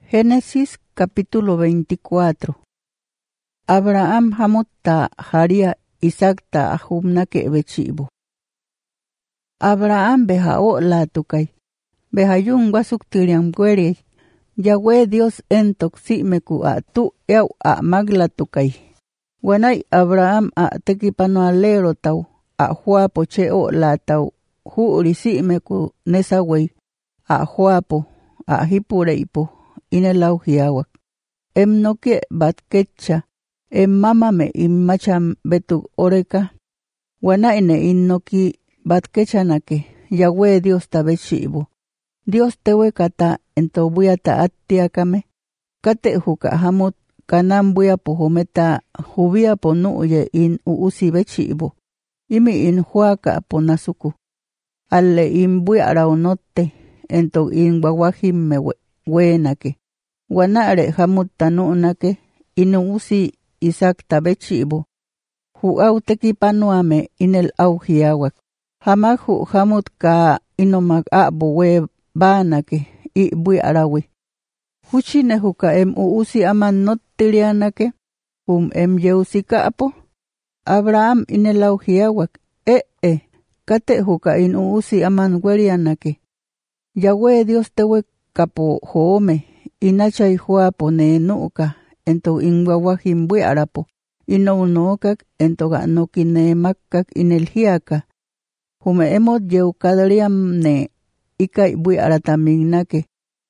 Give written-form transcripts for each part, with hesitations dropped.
Génesis capítulo 24. Abraham hamutta haria Isaac ta ahumnake bechibo. Abraham beha o la tukay. Beha yung wasuk tiriang gwere. Yahweh Dios entok si meku a tu yaw a magla tukay. Wanay Abraham a tekipano alero taw. A huapo che o la taw. Huuri si meku nesaway. A huapo. A hipureipo. Inelaw hiawak. Noke bat kecha. Mamame macham betu oreka. Wana innoki bat kechanake. Yahweh Dios tabechibo. Dios tewe kata ento buyata atiakame. Kate huka hamut kanam buya pohometa hubia ponuye in uusi bechibo. Imi in huaka ponasuku. Alle in buya raunote ento in wawahime wenake. Wanare hamut tanunake inuusi Isaac tabechibo. Hu au tekipanuame inel au hiawak. Hamahu hamut ka inomag abo we banake I bui arawi. Huchine huka uusi aman not tirianake. Yeusi kaapo. Abraham inel au hiawak. Kate huka uusi aman werianake. Yahweh Dios tewe kapo hoome. Inachay huapo ne nuka. Ento inwawahim bui arapo. Inonokak ento ganokine makak inelhiaka. Hume emot yeu kadariam ne ikai bui arataminake.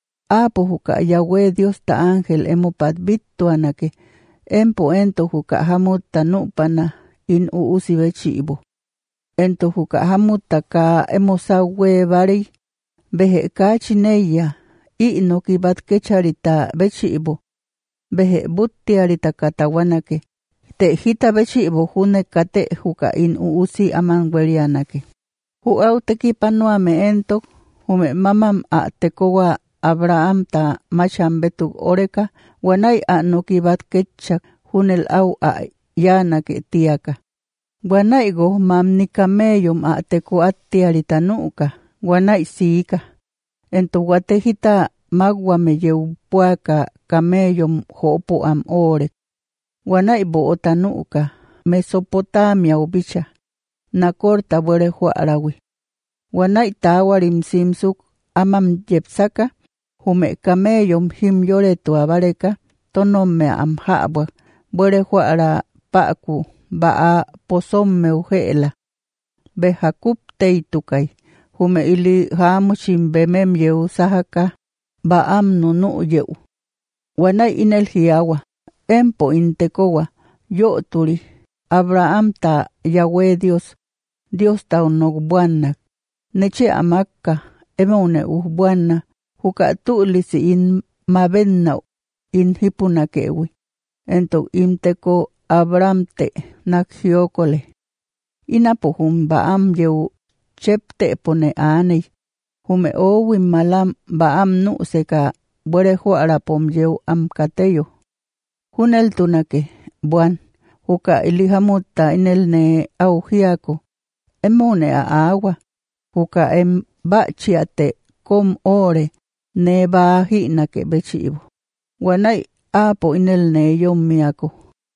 Apo huka Yahweh Dios ta ángel emopat bituanake. Empo ento huka hamut tanupana in uusi bechibo. Ento huka hamut taka emosawe bari. Behe kachineya. Inoki bat kecharita bechibo. Behe butiarita katawanake. Te hita bechibo hune kate huka in uusi amanguerianake. Hu au tekipanuame entok. Hume mamam a tekowa Abraham ta macham betuk oreka. Wanay a noki bat kechak hunel au a yanake tiaka. Wanay go mamnika meyum a teko atiarita nuka. Wanay siika. Ento watehita magwame yeu puaka kameyom hopo am ore. Wanay bo otanuka Mesopotamia ubicha. Nakorta buere huarawi. Wanay tawarim simsuk amam jepsaka. Hume kameyom him yore tuabareka. Tonome am habwa. Buere huara paku baa posomme ujela. Behakup teitukay. Hume ili hamuchim bemem yeu sahaka. Baam nunu yeu. Wanay inel hiawa. Empo intekowa. Yo turi. Abraham ta Yahweh Dios. Dios ta unogbuana. Neche amaka. Emone uhbuana. Huka tulisi in mabenna. In hipuna kewi. Ento imteko Abraham te nakhiokole. Inapohum baam yeu. Chepte pone aaney. Hume owim malam baam nu seka buere huara pom yeu am kateyo. Hunel tunake buan. Huka ilihamuta inel ne auhiako. Emone a agua. Huka bachiate kom ore ne bahi nake bechibo. Wanay apo inel ne yomiako.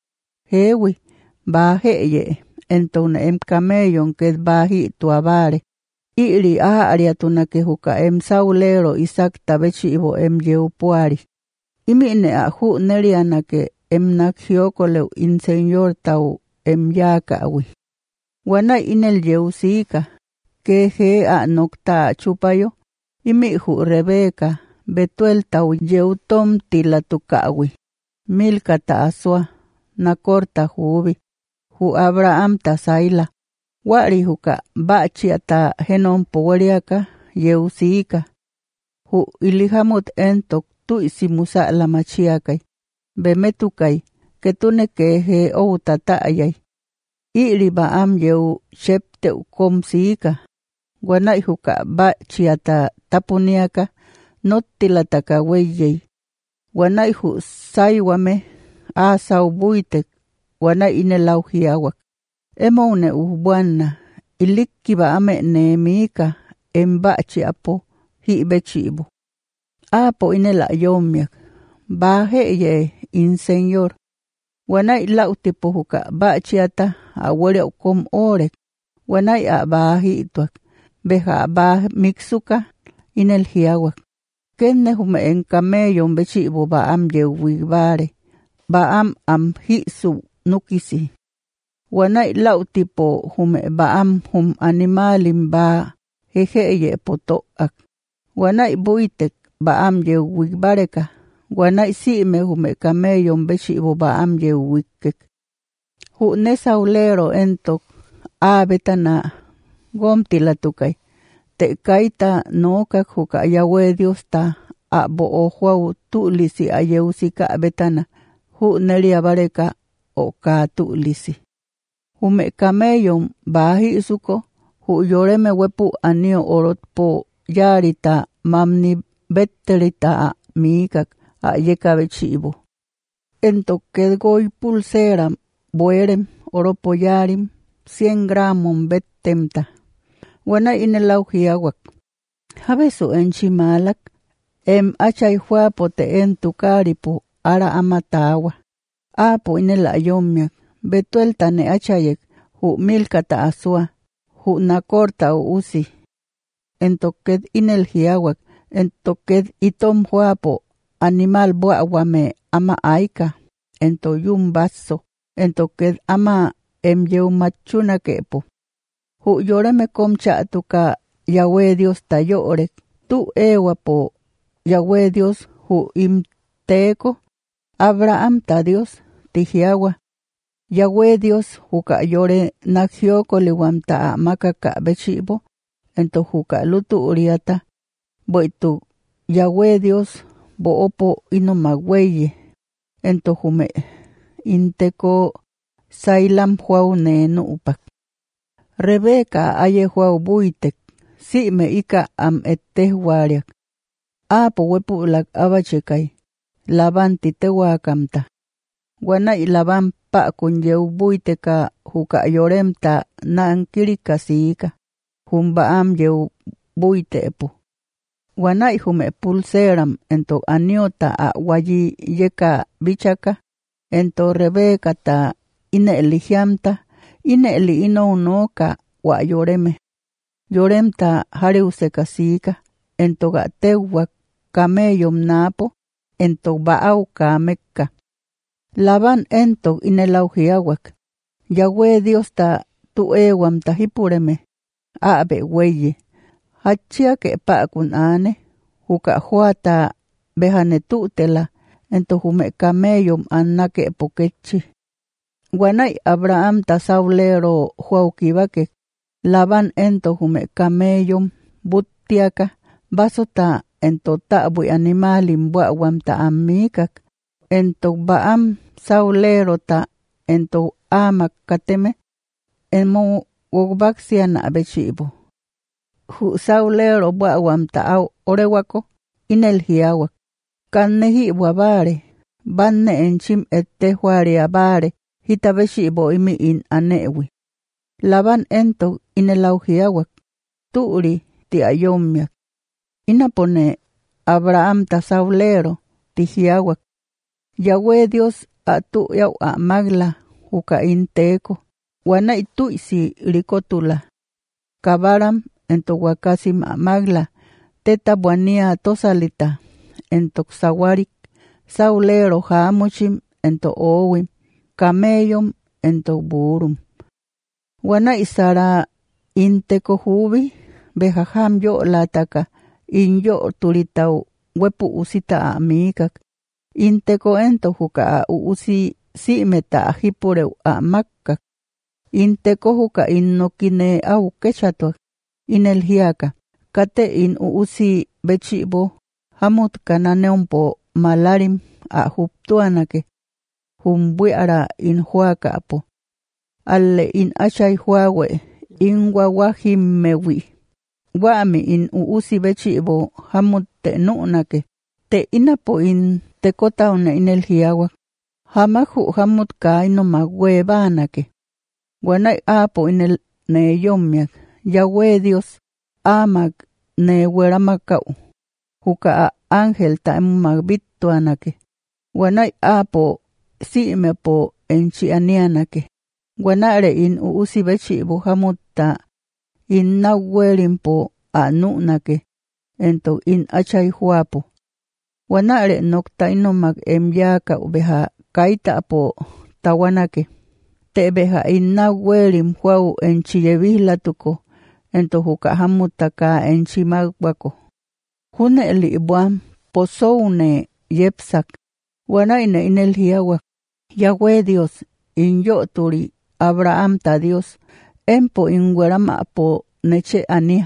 Hewi baheye. Entone kameyon que bahi tuabare. Iri aria tunake huka saulero Isaac tabechibo yeu puari. Imine a hu nerianake nakhiokole in señor tau yaka awi. Wanay inel yeu sika. Que he a nokta chupayo. Imi hu Rebeka. Betuel tau yeu tom tila tukawi. Milka ta aswa. Nakorta hubi. Hu Abraham ta saila. Wari huka bachi ata henon poweriaka yeu siika. Hu ilihamut entok tu isimusa la machiakay. Bemetukay ketune he ou tatayay. Iri baam yeu chepte ukom siika. Wanay huka bachi ata tapuniaka notilataka weyey. Wanay hu saywame asaw buitek. Wanay inelaw hiawak. Emone uhbuana. Ilikkiba ame ne mika. Bachi apo hi bechibo. Apo inela yomiak. baje ye in señor. Wanay lautipo huka bachiata awere kom orek. Wanay a bahi ituak. Beja bah mixuka inel hiawak. Kenne hume en camello bechibo baam ye wibare. Baam am hisu nukisi. Wanay lautipo hume baam hum animalim ba heje ye potoak. Wanay buitek baam ye wibareka. Wanay sime hume camello bechibo baam ye wikek. Hu nesaulero entok abetana gomtila tukay. Te kaita nokak huka Yahweh Dios ta abo ohuau tulisi ayeusika betana. Hu nelia bareka o ka tulisi. Hume camello bahi suko. Hu yoreme wepu anio orot po yarita mamni betterita mikak ayeka bechibo. Entok kedgoy pulsera buerem oropo yarim 100 gramos bettemta. Wana inelau hiawak. Habesu enchimalak. Achay huapo te entukaripo ara amatawa. Apo inela yomiak. Betuelta ne achayek. Hu milkata asua. Hu nakorta u usi. Entoked inel hiawak. Entoked itom huapo. Animal buawame ama aika. Ento yum baso. Entoked ama emyeu machuna kepo. Hu yoreme komcha tuka Yahweh Dios tayorek. Tu ewapo Yahweh Dios hu imteko. Abraham ta Dios tihiawa. Yahweh Dios huka yore naxioko liwamta makaka bechibo. Ento huka lutu uriata. Boitu Yahweh Dios bo opo inomagweye. Ento hume inteko sailam huau nenu upak. Rebeca aye huau buitek. Si me ika am etehwariak. Apo wepu lak abachekay. Laban titewakamta. Wanay laban pa kunyeu buiteka huka yoremta nankirikasika. Humbaam yeu buitepo. Wanay hume pulseram ento aniota a wayi yeka bichaka. Ento Rebeca ta ine eligiamta. Ine eli ino unoka wa yoreme. Yoremta hareusekasika. Ento gatewa kameyom napo. Ento baau kameka. Laban ento inelau hiawak. Yahweh Dios ta tu ewam tahipureme. Abe weye. Hachia ke pa kun ane. Huka huata behane tutela. Ento hume kameyom anake pokechi. Wanay Abraham ta saulero huaukibake. Laban ento hume kameyom butiaka. Basota ento tabu animalim buawam ta amikak. Ento baam saulero ta ento amak kateme. Emo wogbaxia na bechibo. Hu saulero buawam ta au orewako. Inel hiawak. Kannehi wabare. Banne enchim ettehuari abare. Hita bechibo imi in anewi. Laban ento inelau hiawak. Tuuri ti ayomiak. Inapone Abraham ta saulero ti hiawak. Yahweh Dios atu yau a magla huka inteko. Wanay tuisi rikotula. Kabaram ento wakasim a magla. Teta buania tosalita. Ento sawarik. Saulero hamuchim ento owim. Kameyom ento burum. Wanay sara inteko hubi. Behaham yo lataka. Inyo tulitau wepu usita amikak. Inteko ento huka usi si meta ahipureu a makkak. Inteko huka innokine au kechatuak. Inel hiaka. Kate in usi bechibo. Hamut kananeompo malarim a huptuanake. Humbuara in huaka apo. Alle in achay huawe. In wawahim mewi. Wami in uusi bechibo hamut te nu'nake. Te inapo in te kotauna inel hiawak. Hamahu hamut ka ino magwebanake. Wanay apo inel ne yomiak. Yahweh Dios amag ne weramakau. Huka a ángel ta magbituanake. Wanay apo si'me po enchi anianake. Wanare in uusibechi buhamutta in nawerin po anunake. Ento in achay huapo. Wanare nokta inomag emyaka ubeha kaita po tawanake. Tebeha in nawerin huau enchi yevihlatuko. Ento hukahamutaka enchi magwako. Hune li ibuam posoune yepsak. Wanaine inel hiawak. Yahweh Dios in yoturi Abraham ta Dios. Empo in werama po neche ania.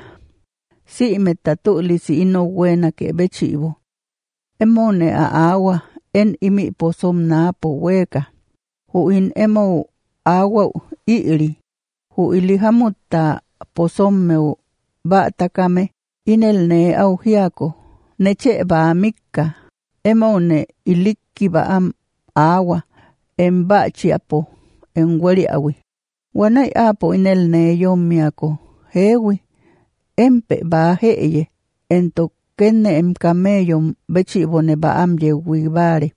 Si metatuli si ino buena que bechivo. Emone a agua en imi posom na po weka. Hu in emo agua iri. Hu ilihamuta posom meu ba takame inel ne auhiako. Neche ba mikka. Emone ilikki ba am agua. En ba chiapo. En weri awi. Wanay apo inel ne yomiako. Hewi. Empe ba heye. Ento kenne em kameyom bechibone ba am ye wibare.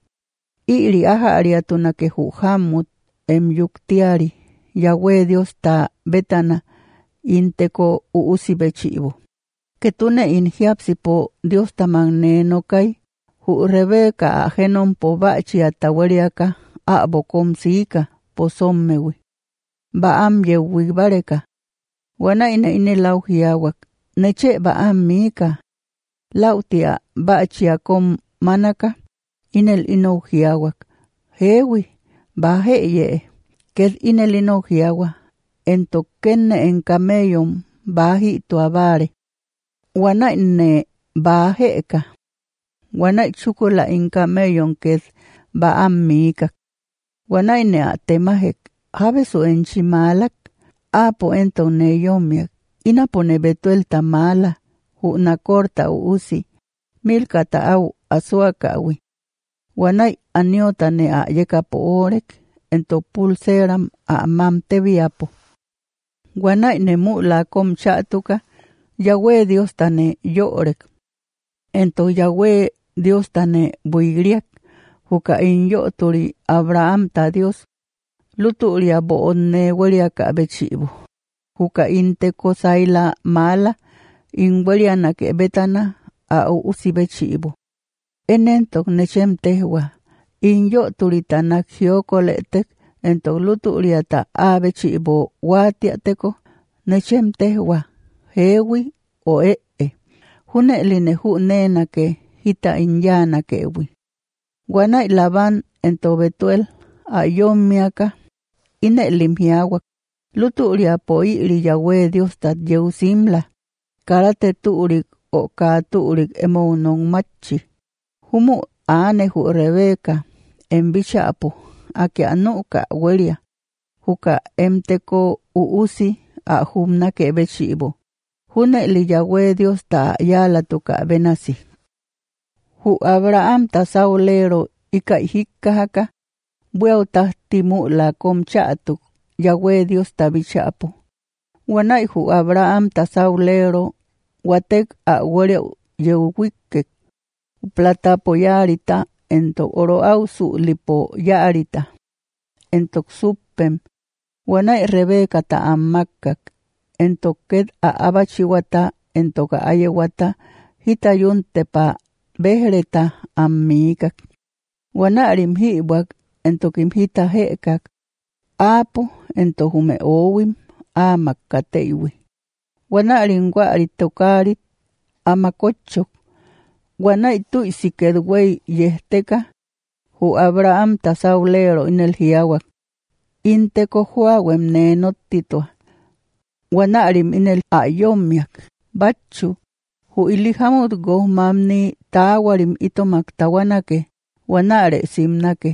Iri ahari atuna que huhamut em yuktiari. Yahweh Dios ta betana inteko uusi bechibo. Que tune in hiapsi po Dios tamanne no kai. Hu Rebeca ajenon po bachi ataweriaka abokom sika po sommewi. Ba am ye wibareka. Wana ina ine lau hiawak. Neche ba am mika. Lautia bachi akom manaka. Inel ino hiawak. Hewi ba heye. Ked inel ino hiawa. Ento kenne en kameyom bahi tuabare. Wana ine ba heka. Wana chukula in kameyom ked ba am mika. Wana ine atemahek. Habesu en chimalak. Apo ento ne yomiak. Inapone betuel tamala. Hu na corta usi. Milka ta au asuaka awi. Wanay aniota ne a yeka po orek. Ento pulseram a mam teviapo. Wanay ne mula kom chatuka. Yahweh Dios tane yorek. Ento Yahweh Dios tane buigriak. Huka in yoturi Abraham ta Dios. Luturia boonne weriaka bechibu. Huka in teko saila mala. In weriana ke betana a usi bechibu. Enentok nechem tehwa. In yoturi tanak hiokoletek. Entok luturia ta a bechibu watiateko. Nechem tehwa. Hewi o Hune line hu nena ke hita inyana kewi. Wanay laban ento betuel a yomiaka. Ine limhiawak. Luturia po iri Yahweh Dios tat yeusimla. Karate tuurik o ka tuurik emo non machi. Humu ane hu Rebeca. En bichapo. Ake anuka weria. Huka emteko uusi a humna ke bechibo. Hune li Yahweh Dios ta yala tuka benasi. Hu Abraham ta saulero ika hikka haka. Bueu tahtimu la kom chatuk. Yahweh Dios ta bichapo. Wanay hu Abraham ta saulero. Watek a wereu yeuwikek. Plata po yarita. Ento oro ausu lipo yarita. Ento suppem. Wanay Rebeca ta amakak. Ento ked a abachiwata. Ento ka ayewata. Hita yun tepa behreta amikak. Wanarim hiwak. Ento kim hita hekak. Apo ento hume owim amak kateiwi. Wanarim warit tokarit amakochok. Wanay tuisi kedwey yehteka. Hu Abraham ta saulero inel hiawak. Inteko huawem nenotitwa. Wanarim inel ayomiak. Bachu. Hu ilihamut go mamni tawarim itomak tawanake. Wanare simnake.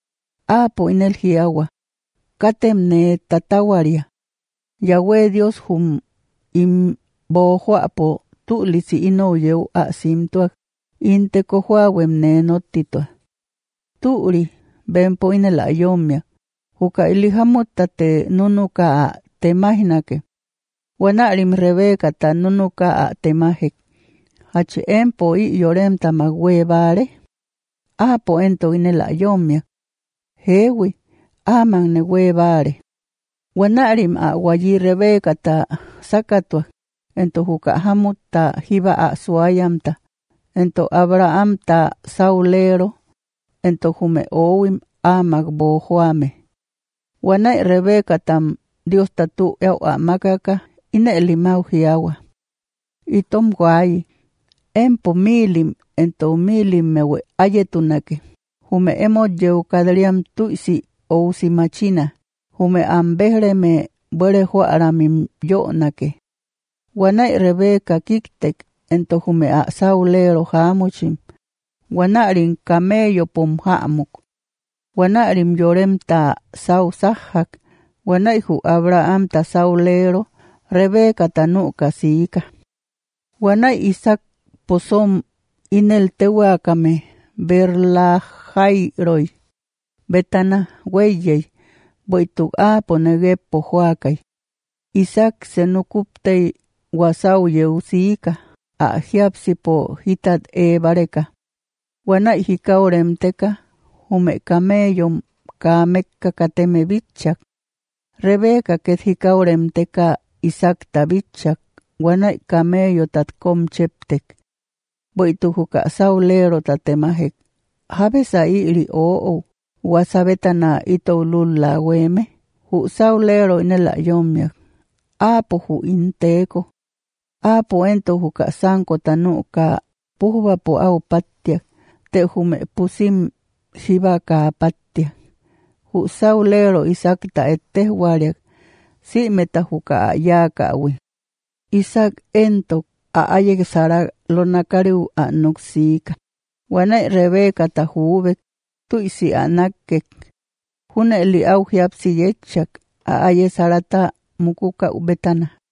Apo inel hiawa. Katem ne tatawaria. Yahweh Dios hum im bohuapo tulisi ino yeu a simtuak. Inteko huawem nenotitwa. Turi benpo inel ayomia. Huka ilihamut tate nunuka a temahinake. Wanarim Rebeca ta nunuka a temahek. Hache empo i yorem tamagwe bare. apo ento inela yomia. Hewi, aman ne webare. Wanarim a wayi Rebeca ta sakatwa, ento huka hamut ta hiba a suayam ta, ento Abraham ta saulero, ento hume owim amag bohuame. Wanai Rebeca tam Dios tatu yau a makaka, ine limau hiawa. Itom guay, empo milim, ento milim mewe ayetunake. Hume emo yeu kadriam tuisi ou si machina. Hume ambehre me bere huaramim yo nake. Wanai Rebeca kiktek, ento hume a saulero hamuchim. Wanarin camello pom hamuk. Wanarim yorem ta sau sahak. Wanai hu Abraham ta saulero, Rebeca ta nuka sika. Wanai Isaac posom inel tewakame, berla jairoi. Betana weyey. Boituk apo negepo huakay. Isaac senukuptei wasau yeusika, a hiapsipo hitat bareka. Wanai hikaurem teka, hume kameyom kamekka kateme bichak. Rebeca ket hikaurem teka Isaac ta bichak, wanai kameyo tat kom cheptek. Boituk huka saulero tatemahek, habesa iri oo. Wasabetana ito lula weme, hu saulero inela yomyak, apo hu inteko, apo ento hu ka sanko tanuka, puhba po au patyak, te hume pusim shiba ka patyak, hu saulero Isaac ta etehwaryak, si meta hu ka ayaka awi. Isaac ento a ayek sara lonakariu a nuksika, wanai Rebeca ta hubek, tuisi anakek, hune li au hiapsi yechak, a aye sarata mukuka ubetana.